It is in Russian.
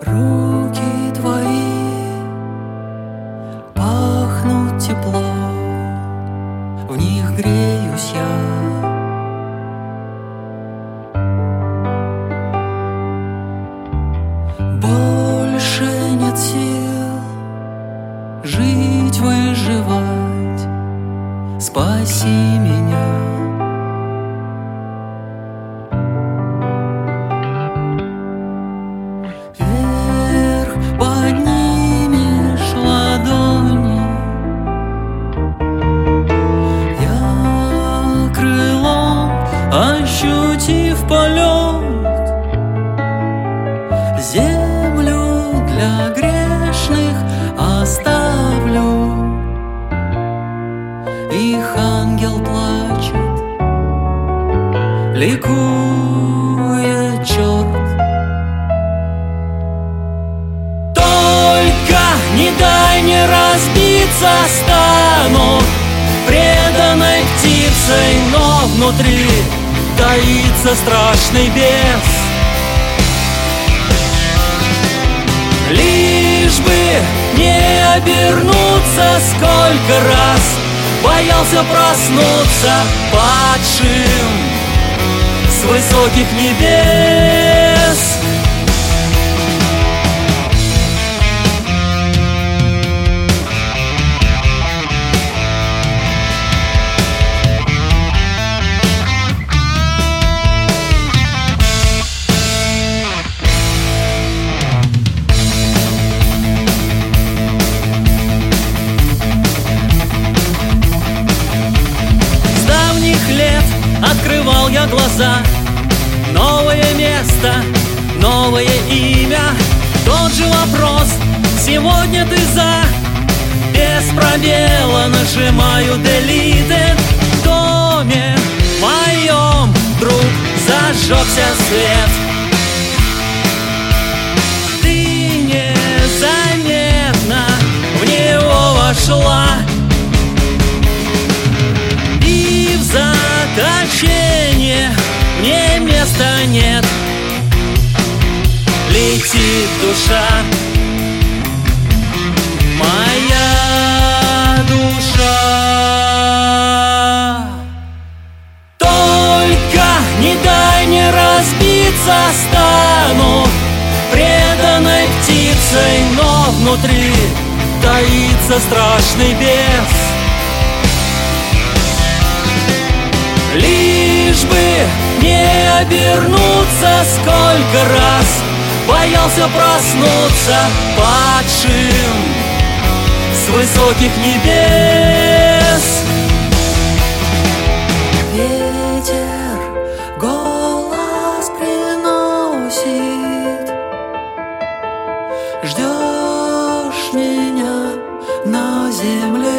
Руки твои пахнут теплом, в них греюсь я. Больше нет сил жить, выживать, спаси меня. Вверх поднимешь ладони, я крылом, ощутив полет, землю для грешных оставлю. Их ангел плачет, ликует черт. Только не дай мне разбиться, стану преданной птицей, но внутри таится страшный бес. Лишь бы не обернуться, сколько раз боялся проснуться падшим с высоких небес. Открывал я глаза, новое место, новое имя, тот же вопрос, сегодня ты за. Без пробела нажимаю Deleted. В доме моем вдруг зажегся свет. Ты незаметно в него вошла, заточение мне места нет. Летит душа, моя душа. Только не дай мне разбиться, стану преданной птицей, но внутри таится страшный бес. Лишь бы не обернуться, сколько раз боялся проснуться падшим с высоких небес. Ветер голос приносит, ждешь меня на земле.